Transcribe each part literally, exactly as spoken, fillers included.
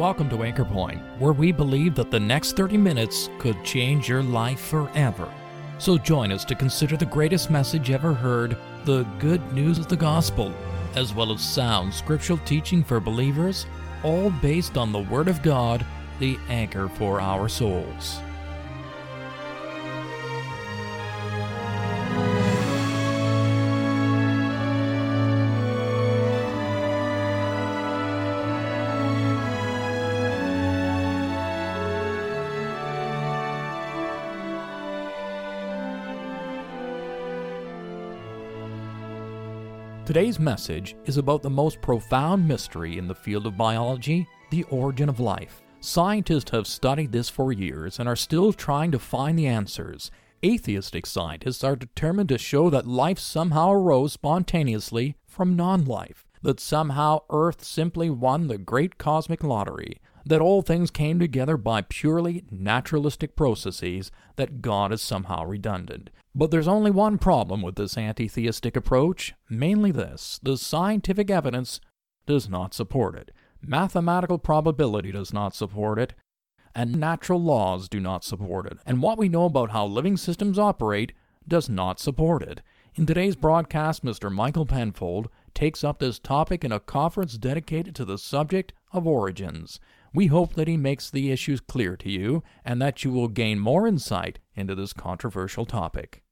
Welcome to Anchor Point, where we believe that the next thirty minutes could change your life forever. So join us to consider the greatest message ever heard, the good news of the gospel, as well as sound scriptural teaching for believers, all based on the Word of God, the anchor for our souls. Today's message is about the most profound mystery in the field of biology, the origin of life. Scientists have studied this for years and are still trying to find the answers. Atheistic scientists are determined to show that life somehow arose spontaneously from non-life, that somehow Earth simply won the great cosmic lottery, that all things came together by purely naturalistic processes, that God is somehow redundant. But there's only one problem with this anti-theistic approach, mainly this: the scientific evidence does not support it, mathematical probability does not support it, and natural laws do not support it, and what we know about how living systems operate does not support it. In today's broadcast, Mister Michael Penfold takes up this topic in a conference dedicated to the subject of origins. We hope that he makes the issues clear to you and that you will gain more insight into this controversial topic.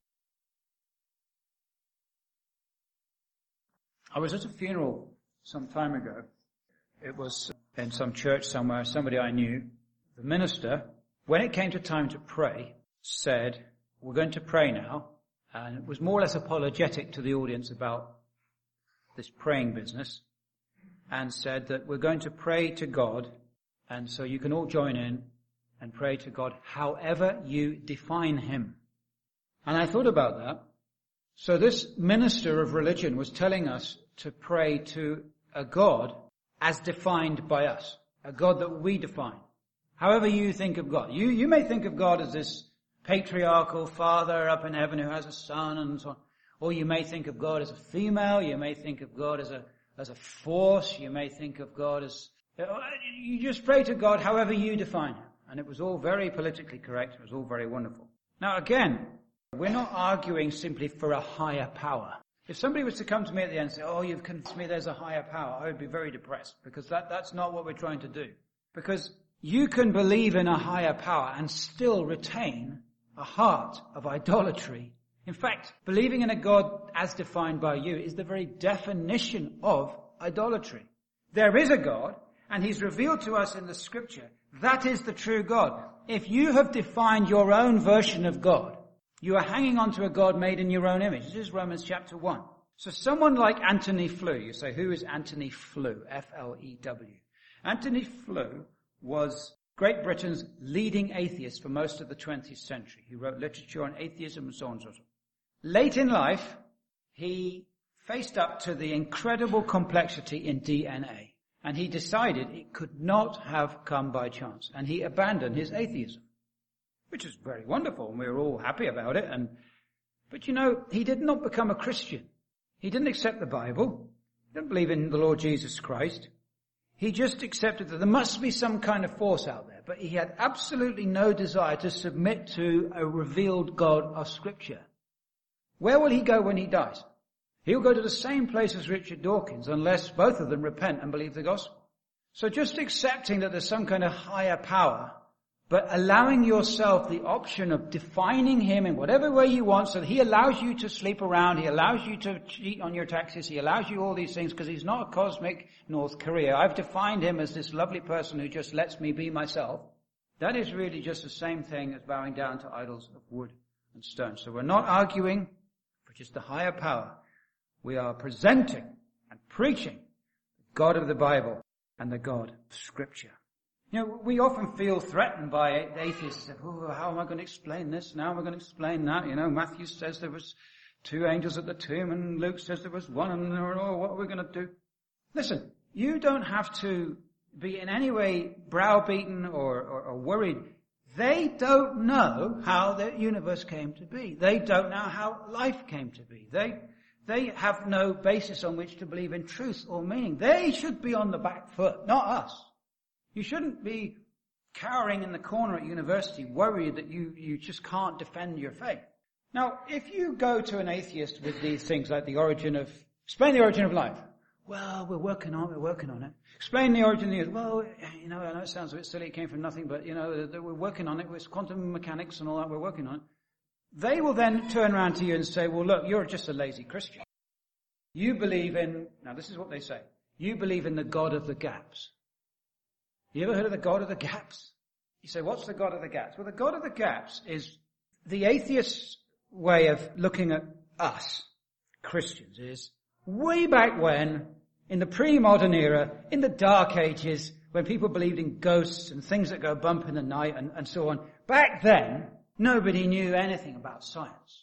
I was at a funeral some time ago. It was in some church somewhere, somebody I knew. The minister, when it came to time to pray, said, "We're going to pray now." And it was more or less apologetic to the audience about this praying business, and said that we're going to pray to God, and so you can all join in and pray to God however you define him. And I thought about that. So this minister of religion was telling us to pray to a God as defined by us, a God that we define. However you think of God. You, you may think of God as this patriarchal father up in heaven who has a son and so on. Or you may think of God as a female. You may think of God as a, as a force. You may think of God as... You just pray to God however you define him. And it was all very politically correct. It was all very wonderful. Now again, we're not arguing simply for a higher power. If somebody was to come to me at the end and say, "Oh, you've convinced me there's a higher power," I would be very depressed, because that, that's not what we're trying to do. Because you can believe in a higher power and still retain a heart of idolatry. In fact, believing in a God as defined by you is the very definition of idolatry. There is a God, and he's revealed to us in the scripture. That is the true God. If you have defined your own version of God, you are hanging on to a God made in your own image. This is Romans chapter one. So someone like Antony Flew, you say, who is Antony Flew? F L E W. Antony Flew was Great Britain's leading atheist for most of the twentieth century. He wrote literature on atheism and so on and so on. Late in life, he faced up to the incredible complexity in D N A. And he decided it could not have come by chance. And he abandoned his atheism, which is very wonderful, and we were all happy about it. And But you know, he did not become a Christian. He didn't accept the Bible. He didn't believe in the Lord Jesus Christ. He just accepted that there must be some kind of force out there. But he had absolutely no desire to submit to a revealed God of Scripture. Where will he go when he dies? He'll go to the same place as Richard Dawkins, unless both of them repent and believe the gospel. So just accepting that there's some kind of higher power, but allowing yourself the option of defining him in whatever way you want, so that he allows you to sleep around, he allows you to cheat on your taxes, he allows you all these things, because he's not a cosmic North Korea. I've defined him as this lovely person who just lets me be myself. That is really just the same thing as bowing down to idols of wood and stone. So we're not arguing for just the higher power. We are presenting and preaching the God of the Bible and the God of Scripture. You know, we often feel threatened by atheists. Oh, how am I going to explain this? Now am I going to explain that? You know, Matthew says there was two angels at the tomb, and Luke says there was one, and oh, what are we going to do? Listen, you don't have to be in any way browbeaten or, or, or worried. They don't know how the universe came to be. They don't know how life came to be. They They have no basis on which to believe in truth or meaning. They should be on the back foot, not us. You shouldn't be cowering in the corner at university, worried that you, you just can't defend your faith. Now, if you go to an atheist with these things like the origin of, explain the origin of life. Well, we're working on it, we're working on it. Explain the origin of the universe. Well, you know, I know it sounds a bit silly, it came from nothing, but, you know, we're working on it, with quantum mechanics and all that, we're working on it. They will then turn around to you and say, well, look, you're just a lazy Christian. You believe in, now this is what they say, you believe in the God of the gaps. You ever heard of the God of the gaps? You say, what's the God of the gaps? Well, the God of the gaps is the atheist's way of looking at us, Christians, is way back when, in the pre-modern era, in the Dark Ages, when people believed in ghosts and things that go bump in the night and, and so on. Back then, nobody knew anything about science.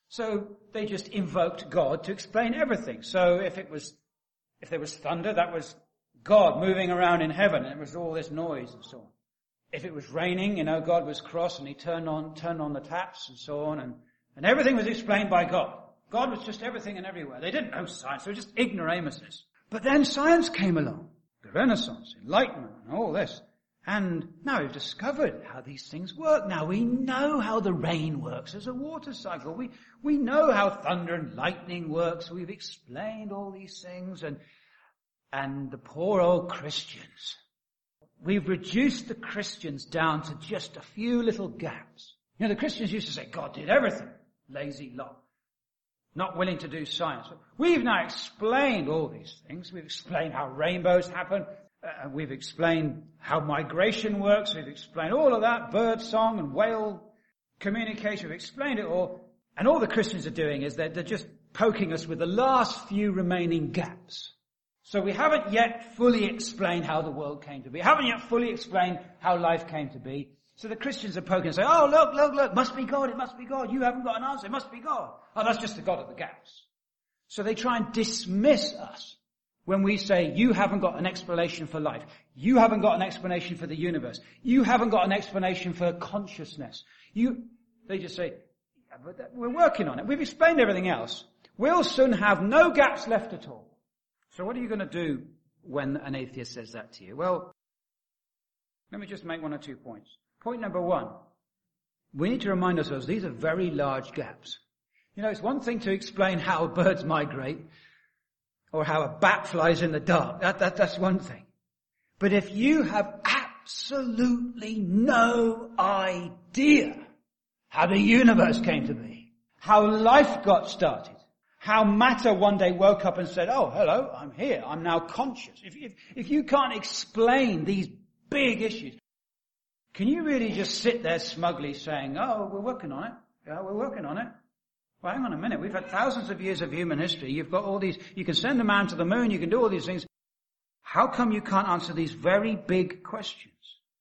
So they just invoked God to explain everything. So if it was, if there was thunder, that was God moving around in heaven, and it was all this noise and so on. If it was raining, you know, God was cross and he turned on, turned on the taps and so on, and, and everything was explained by God. God was just everything and everywhere. They didn't know science, they were just ignoramuses. But then science came along, the Renaissance, Enlightenment, and all this. And now we've discovered how these things work. Now we know how the rain works as a water cycle. We, we know how thunder and lightning works. We've explained all these things, and And the poor old Christians. We've reduced the Christians down to just a few little gaps. You know, the Christians used to say, God did everything. Lazy lot. Not willing to do science. We've now explained all these things. We've explained how rainbows happen. Uh, we've explained how migration works. We've explained all of that. Bird song and whale communication. We've explained it all. And all the Christians are doing is they're, they're just poking us with the last few remaining gaps. So we haven't yet fully explained how the world came to be. We haven't yet fully explained how life came to be. So the Christians are poking and say, oh, look, look, look, must be God, it must be God. You haven't got an answer, it must be God. Oh, that's just the God of the gaps. So they try and dismiss us when we say, you haven't got an explanation for life. You haven't got an explanation for the universe. You haven't got an explanation for consciousness. You, they just say, yeah, but we're working on it. We've explained everything else. We'll soon have no gaps left at all. So what are you going to do when an atheist says that to you? Well, let me just make one or two points. Point number one, we need to remind ourselves these are very large gaps. You know, it's one thing to explain how birds migrate or how a bat flies in the dark. That, that, that's one thing. But if you have absolutely no idea how the universe came to be, how life got started, how matter one day woke up and said, oh, hello, I'm here, I'm now conscious. If, if, if you can't explain these big issues, can you really just sit there smugly saying, oh, we're working on it, yeah, we're working on it? Well, hang on a minute, we've had thousands of years of human history, you've got all these, you can send a man to the moon, you can do all these things. How come you can't answer these very big questions?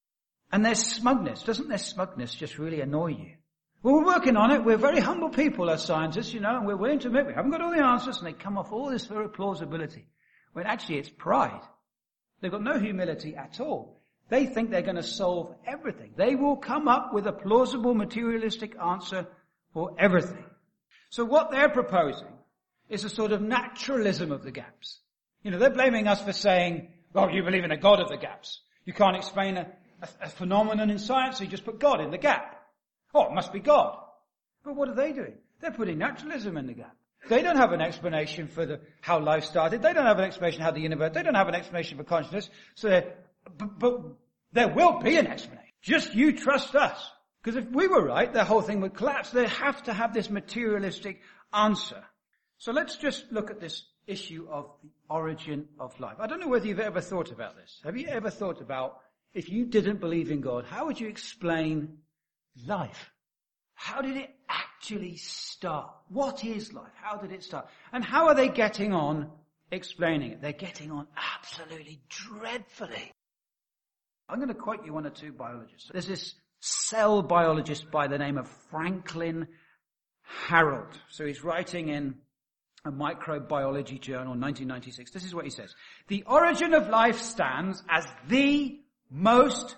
And their smugness, doesn't their smugness just really annoy you? Well, we're working on it. We're very humble people as scientists, you know, and we're willing to admit we haven't got all the answers, and they come off all this very plausibility. When actually it's pride. They've got no humility at all. They think they're going to solve everything. They will come up with a plausible materialistic answer for everything. So what they're proposing is a sort of naturalism of the gaps. You know, they're blaming us for saying, well, you believe in a God of the gaps. You can't explain a, a, a phenomenon in science, so you just put God in the gap. Oh, it must be God. But what are they doing? They're putting naturalism in the gap. They don't have an explanation for the, how life started. They don't have an explanation how the universe, they don't have an explanation for consciousness. So, but, but there will be an explanation. Just you trust us. Because if we were right, the whole thing would collapse. They have to have this materialistic answer. So let's just look at this issue of the origin of life. I don't know whether you've ever thought about this. Have you ever thought about, if you didn't believe in God, how would you explain life? How did it actually start? What is life? How did it start? And how are they getting on explaining it? They're getting on absolutely dreadfully. I'm going to quote you one or two biologists. There's this cell biologist by the name of Franklin Harold. So he's writing in a microbiology journal in nineteen ninety-six. This is what he says. The origin of life stands as the most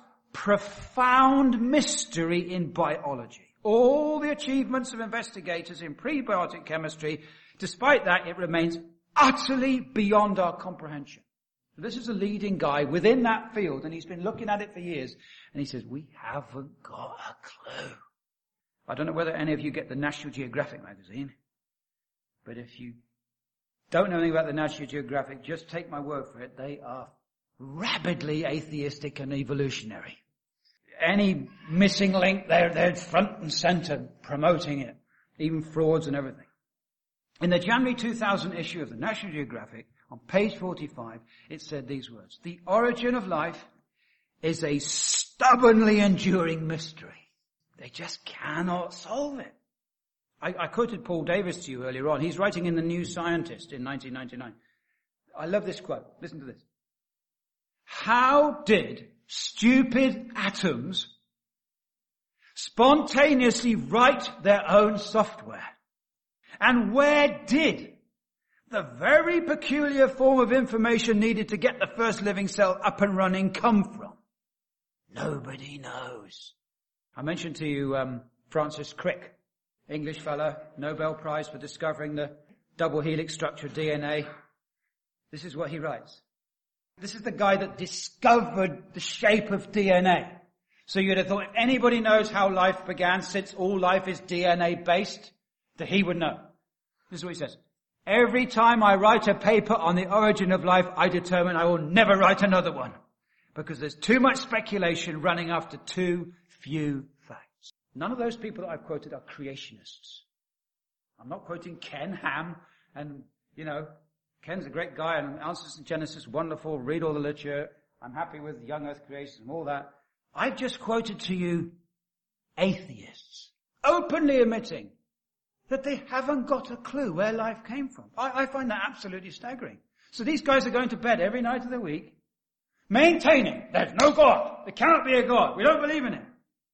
profound mystery in biology. All the achievements of investigators in prebiotic chemistry, despite that, it remains utterly beyond our comprehension. This is a leading guy within that field, and he's been looking at it for years. And he says, we haven't got a clue. I don't know whether any of you get the National Geographic magazine, but if you don't know anything about the National Geographic, just take my word for it. They are rabidly atheistic and evolutionary. Any missing link, they're, they're front and center promoting it. Even frauds and everything. In the January two thousand issue of the National Geographic, on page forty-five, it said these words: the origin of life is a stubbornly enduring mystery. They just cannot solve it. I, I quoted Paul Davis to you earlier on. He's writing in the New Scientist in nineteen ninety-nine. I love this quote. Listen to this. How did stupid atoms spontaneously write their own software? And where did the very peculiar form of information needed to get the first living cell up and running come from? Nobody knows. I mentioned to you um, Francis Crick, English fellow, Nobel Prize for discovering the double helix structure of D N A. This is what he writes. This is the guy that discovered the shape of D N A. So you'd have thought if anybody knows how life began, since all life is D N A based, that he would know. This is what he says. Every time I write a paper on the origin of life, I determine I will never write another one. Because there's too much speculation running after too few facts. None of those people that I've quoted are creationists. I'm not quoting Ken Ham, and, you know, Ken's a great guy, and Answers in Genesis, wonderful, read all the literature. I'm happy with young earth creation and all that. I've just quoted to you atheists, openly admitting that they haven't got a clue where life came from. I, I find that absolutely staggering. So these guys are going to bed every night of the week, maintaining there's no God. There cannot be a God. We don't believe in it.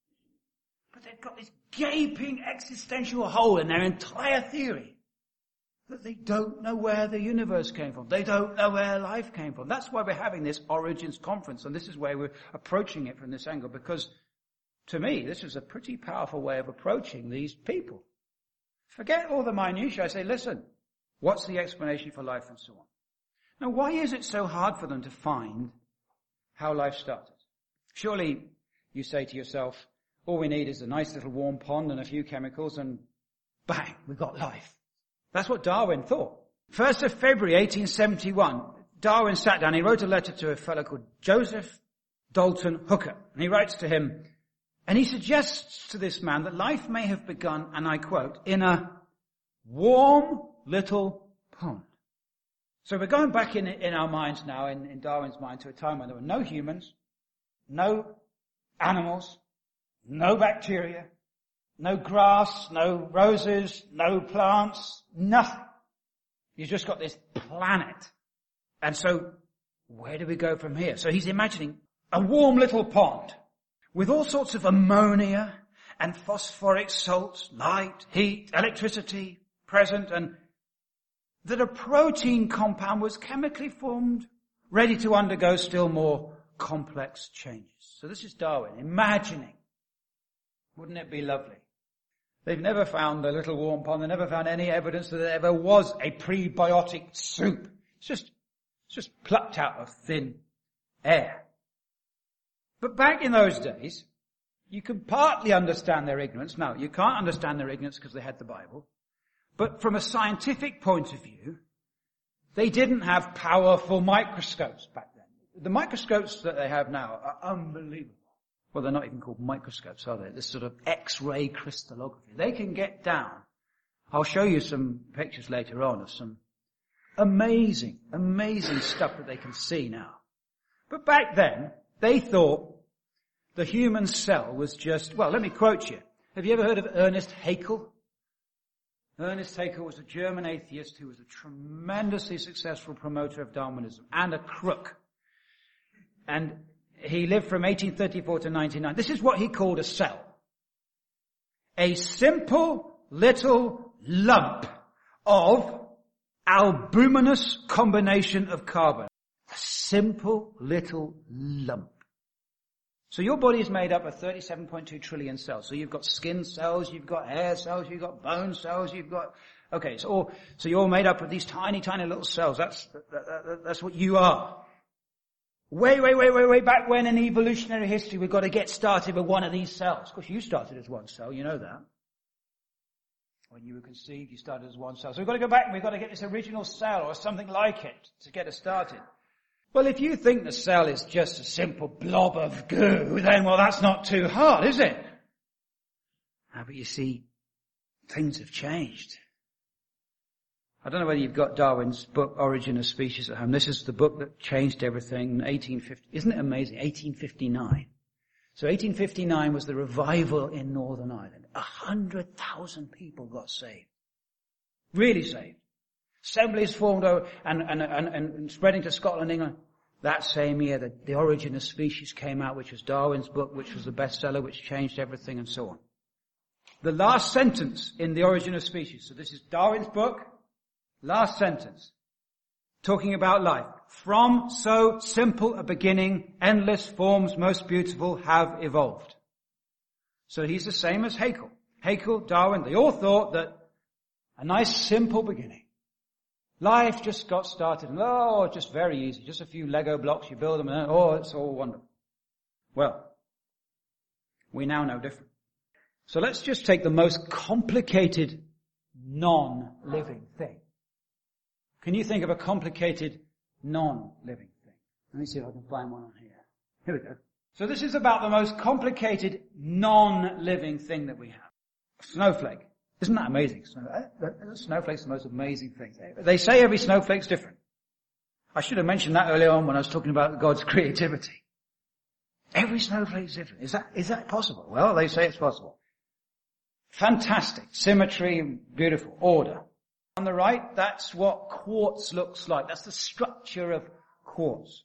But they've got this gaping existential hole in their entire theory that they don't know where the universe came from. They don't know where life came from. That's why we're having this Origins conference, and this is where we're approaching it from this angle, because to me, this is a pretty powerful way of approaching these people. Forget all the minutiae. I say, listen, what's the explanation for life and so on? Now, why is it so hard for them to find how life started? Surely, you say to yourself, all we need is a nice little warm pond and a few chemicals and bang, we've got life. That's what Darwin thought. First of February eighteen seventy-one, Darwin sat down, he wrote a letter to a fellow called Joseph Dalton Hooker. And he writes to him, and he suggests to this man that life may have begun, and I quote, in a warm little pond. So we're going back in, in our minds now, in, in Darwin's mind, to a time when there were no humans, no animals, no bacteria, no grass, no roses, no plants, nothing. You've just got this planet. And so, where do we go from here? So he's imagining a warm little pond with all sorts of ammonia and phosphoric salts, light, heat, electricity present, and that a protein compound was chemically formed, ready to undergo still more complex changes. So this is Darwin imagining. Wouldn't it be lovely? They've never found a little warm pond. They never found any evidence that there ever was a prebiotic soup. It's just, it's just plucked out of thin air. But back in those days, you can partly understand their ignorance. No, you can't understand their ignorance because they had the Bible. But from a scientific point of view, they didn't have powerful microscopes back then. The microscopes that they have now are unbelievable. Well, they're not even called microscopes, are they? This sort of X-ray crystallography. They can get down. I'll show you some pictures later on of some amazing, amazing stuff that they can see now. But back then, they thought the human cell was just, well, let me quote you. Have you ever heard of Ernest Haeckel? Ernest Haeckel was a German atheist who was a tremendously successful promoter of Darwinism and a crook. And he lived from eighteen thirty-four to ninety-nine. This is what he called a cell. A simple little lump of albuminous combination of carbon. A simple little lump. So your body is made up of thirty-seven point two trillion cells. So you've got skin cells, you've got hair cells, you've got bone cells, you've got, okay, so all, so you're all made up of these tiny, tiny little cells. That's, that, that, that's what you are. Way, way, way, way, way back when in evolutionary history we've got to get started with one of these cells. Of course, you started as one cell, you know that. When you were conceived, you started as one cell. So we've got to go back and we've got to get this original cell or something like it to get us started. Well, if you think the cell is just a simple blob of goo, then, well, that's not too hard, is it? Ah, but you see, things have changed. I don't know whether you've got Darwin's book, Origin of Species, at home. This is the book that changed everything, eighteen fifty. Isn't it amazing? eighteen fifty-nine. So eighteen fifty-nine was the revival in Northern Ireland. A hundred thousand people got saved. Really saved. Assemblies formed over, and, and, and, and spreading to Scotland, England. That same year, the, the Origin of Species came out, which was Darwin's book, which was the bestseller, which changed everything, and so on. The last sentence in The Origin of Species, so this is Darwin's book, last sentence, talking about life. From so simple a beginning, endless forms most beautiful have evolved. So he's the same as Haeckel. Haeckel, Darwin, they all thought that a nice simple beginning. Life just got started, and oh, just very easy. Just a few Lego blocks, you build them, and oh, it's all wonderful. Well, we now know different. So let's just take the most complicated non-living thing. Can you think of a complicated non-living thing? Let me see if I can find one on here. Here we go. So this is about the most complicated non-living thing that we have. A snowflake. Isn't that amazing? A snowflake's the most amazing thing. They say every snowflake's different. I should have mentioned that earlier on when I was talking about God's creativity. Every snowflake's different. Is that, is that possible? Well, they say it's possible. Fantastic. Symmetry, beautiful. Order. On the right, that's what quartz looks like. That's the structure of quartz.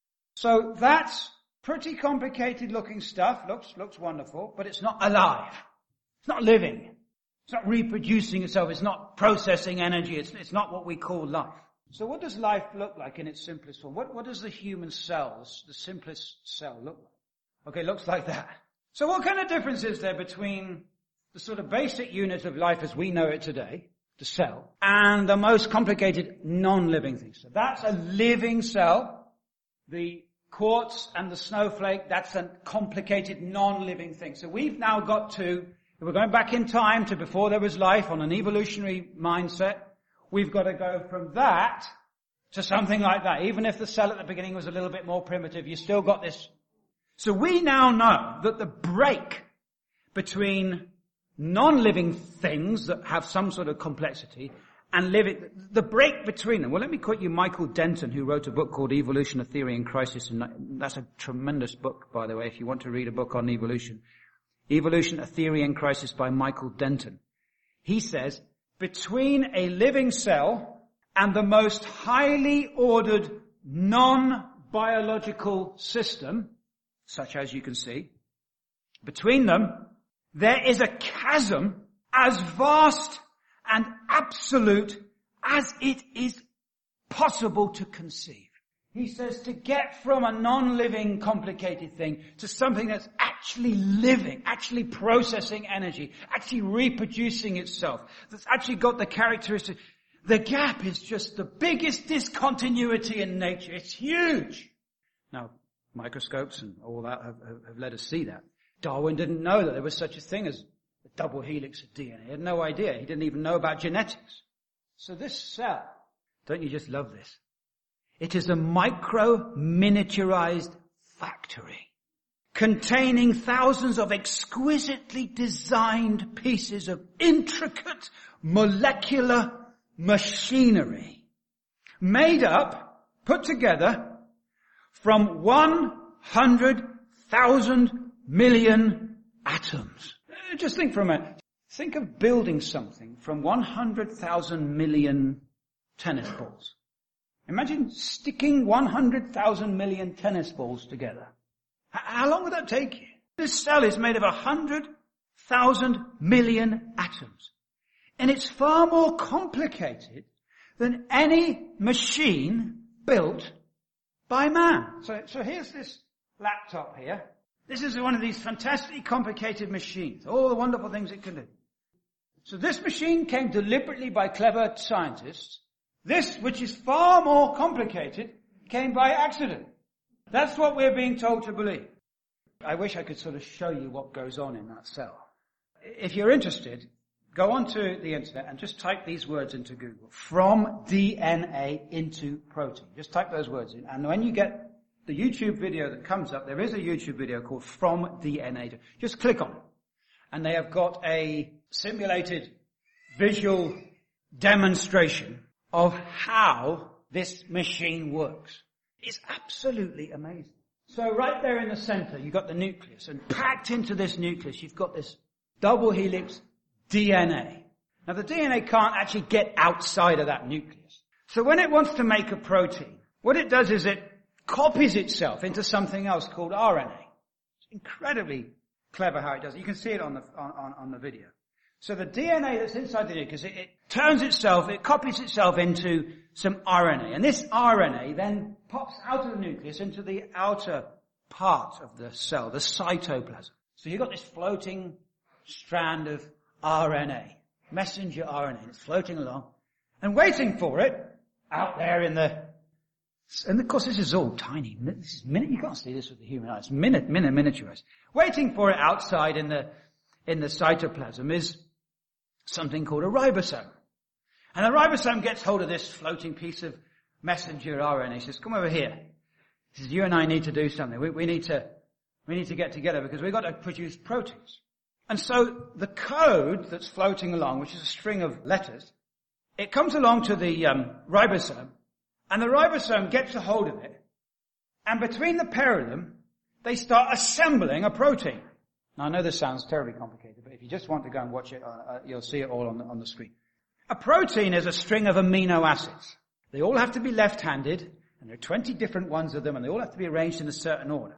So that's pretty complicated looking stuff. Looks, looks wonderful, but it's not alive. It's not living. It's not reproducing itself. It's not processing energy. It's, it's not what we call life. So what does life look like in its simplest form? What, what does the human cells, the simplest cell, look like? Okay, it looks like that. So what kind of difference is there between the sort of basic unit of life as we know it today, the cell, and the most complicated non-living things? So that's a living cell. The quartz and the snowflake, that's a complicated non-living thing. So we've now got to, if we're going back in time to before there was life on an evolutionary mindset, we've got to go from that to something like that. Even if the cell at the beginning was a little bit more primitive, you still got this. So we now know that the break between non-living things that have some sort of complexity and living, the break between them. Well, let me quote you Michael Denton, who wrote a book called Evolution, a Theory in Crisis. And that's a tremendous book, by the way, if you want to read a book on evolution. Evolution, a Theory in Crisis by Michael Denton. He says, between a living cell and the most highly ordered non-biological system, such as you can see, between them, there is a chasm as vast and absolute as it is possible to conceive. He says to get from a non-living complicated thing to something that's actually living, actually processing energy, actually reproducing itself, that's actually got the characteristic. The gap is just the biggest discontinuity in nature. It's huge. Now, microscopes and all that have, have, have let us see that. Darwin didn't know that there was such a thing as a double helix of D N A. He had no idea. He didn't even know about genetics. So this cell, don't you just love this? It is a micro-miniaturized factory containing thousands of exquisitely designed pieces of intricate molecular machinery made up, put together, from one hundred thousand million atoms. Just think for a minute. Think of building something from one hundred thousand million tennis balls. Imagine sticking one hundred thousand million tennis balls together. How long would that take you? This cell is made of one hundred thousand million atoms. And it's far more complicated than any machine built by man. So, so here's this laptop here. This is one of these fantastically complicated machines. All the wonderful things it can do. So this machine came deliberately by clever scientists. This, which is far more complicated, came by accident. That's what we're being told to believe. I wish I could sort of show you what goes on in that cell. If you're interested, go onto the internet and just type these words into Google. From D N A into protein. Just type those words in. And when you get the YouTube video that comes up, there is a YouTube video called From D N A. Just click on it. And they have got a simulated visual demonstration of how this machine works. It's absolutely amazing. So right there in the center, you've got the nucleus, and packed into this nucleus, you've got this double helix D N A. Now the D N A can't actually get outside of that nucleus. So when it wants to make a protein, what it does is it copies itself into something else called R N A. It's incredibly clever how it does it. You can see it on the, on, on the video. So the D N A that's inside the nucleus, it, it turns itself, it copies itself into some R N A. And this R N A then pops out of the nucleus into the outer part of the cell, the cytoplasm. So you've got this floating strand of R N A, messenger R N A. It's floating along and waiting for it out there in the, and of course this is all tiny. This is minute, you can't see this with the human eye. It's minute, minute, miniaturized. Waiting for it outside in the, in the cytoplasm is something called a ribosome. And the ribosome gets hold of this floating piece of messenger R N A. He says, come over here. He says, you and I need to do something. We, we need to, we need to get together because we've got to produce proteins. And so the code that's floating along, which is a string of letters, it comes along to the um, ribosome, and the ribosome gets a hold of it, and between the pair of them, they start assembling a protein. Now I know this sounds terribly complicated, but if you just want to go and watch it, uh, uh, you'll see it all on the, on the screen. A protein is a string of amino acids. They all have to be left-handed, and there are twenty different ones of them, and they all have to be arranged in a certain order.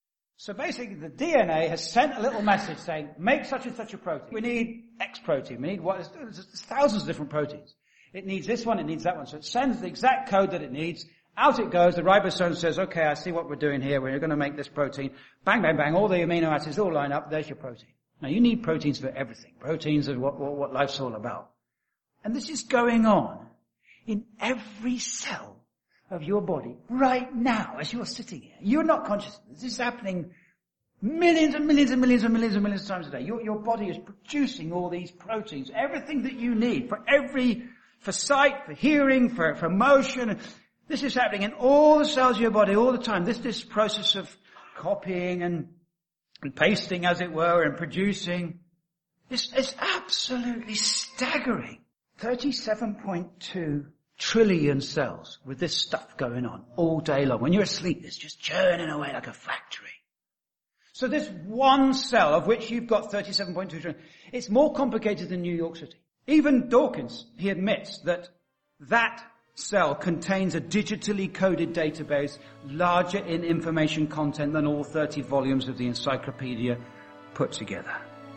So basically, the D N A has sent a little message saying, make such and such a protein. We need X protein. We need what? There's, there's thousands of different proteins. It needs this one, it needs that one. So it sends the exact code that it needs. Out it goes. The ribosome says, okay, I see what we're doing here. We're going to make this protein. Bang, bang, bang. All the amino acids all line up. There's your protein. Now, you need proteins for everything. Proteins are what, what, what life's all about. And this is going on in every cell of your body right now as you're sitting here. You're not conscious. This is happening millions and millions and millions and millions and millions of times a day. Your, your body is producing all these proteins, everything that you need for every, for sight, for hearing, for, for motion. This is happening in all the cells of your body all the time. This, this process of copying and, and pasting, as it were, and producing. This is absolutely staggering. thirty-seven point two trillion cells with this stuff going on all day long. When you're asleep, it's just churning away like a factory. So this one cell, of which you've got thirty-seven point two trillion, it's more complicated than New York City. Even Dawkins, he admits that that cell contains a digitally coded database larger in information content than all thirty volumes of the encyclopedia put together.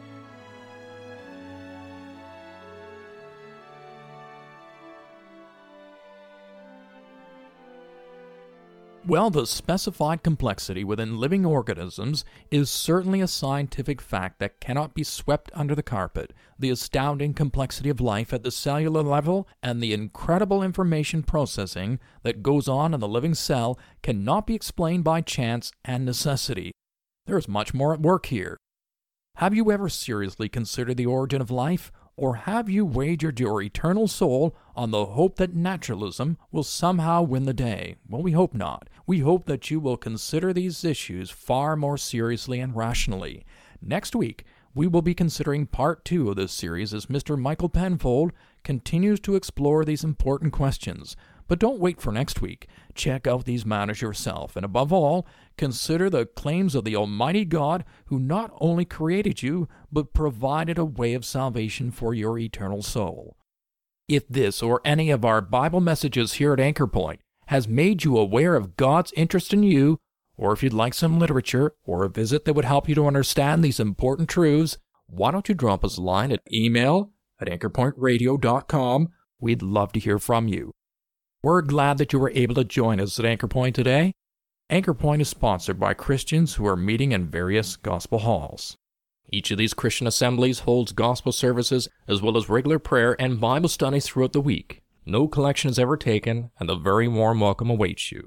Well, the specified complexity within living organisms is certainly a scientific fact that cannot be swept under the carpet. The astounding complexity of life at the cellular level and the incredible information processing that goes on in the living cell cannot be explained by chance and necessity. There is much more at work here. Have you ever seriously considered the origin of life? Or have you wagered your eternal soul on the hope that naturalism will somehow win the day? Well, we hope not. We hope that you will consider these issues far more seriously and rationally. Next week, we will be considering part two of this series as Mister Michael Penfold continues to explore these important questions. But don't wait for next week. Check out these matters yourself, and above all, consider the claims of the Almighty God who not only created you, but provided a way of salvation for your eternal soul. If this or any of our Bible messages here at Anchor Point has made you aware of God's interest in you, or if you'd like some literature or a visit that would help you to understand these important truths, why don't you drop us a line at email at anchor point radio dot com. We'd love to hear from you. We're glad that you were able to join us at Anchor Point today. Anchor Point is sponsored by Christians who are meeting in various gospel halls. Each of these Christian assemblies holds gospel services as well as regular prayer and Bible studies throughout the week. No collection is ever taken, and a very warm welcome awaits you.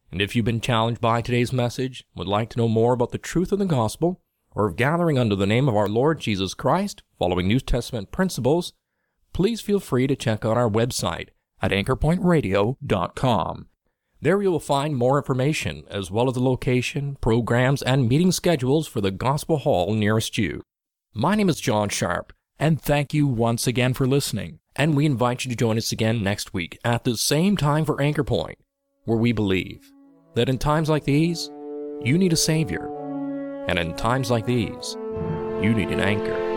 And if you've been challenged by today's message, would like to know more about the truth of the gospel, or of gathering under the name of our Lord Jesus Christ, following New Testament principles, please feel free to check out our website at anchor point radio dot com. There you will find more information, as well as the location, programs, and meeting schedules for the Gospel Hall nearest you. My name is John Sharp, and thank you once again for listening, and we invite you to join us again next week at the same time for Anchor Point, where we believe that in times like these, you need a Savior, and in times like these, you need an anchor.